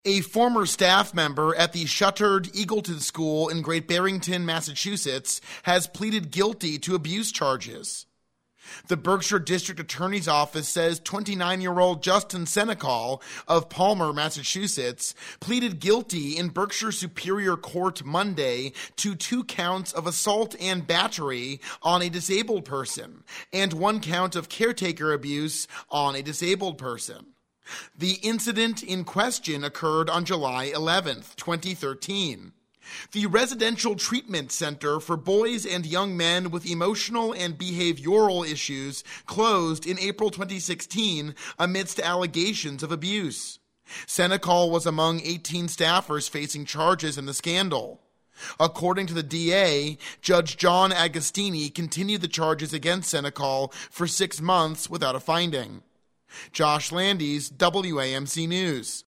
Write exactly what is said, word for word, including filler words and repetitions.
A former staff member at the shuttered Eagleton School in Great Barrington, Massachusetts, has pleaded guilty to abuse charges. The Berkshire District Attorney's Office says twenty-nine-year-old Justin Senecal of Palmer, Massachusetts, pleaded guilty in Berkshire Superior Court Monday to two counts of assault and battery on a disabled person and one count of caretaker abuse on a disabled person. The incident in question occurred on July eleventh, twenty thirteen. The Residential Treatment Center for Boys and Young Men with Emotional and Behavioral Issues closed in April twenty sixteen amidst allegations of abuse. Senecal was among eighteen staffers facing charges in the scandal. According to the D A, Judge John Agostini continued the charges against Senecal for six months without a finding. Josh Landis, W A M C News.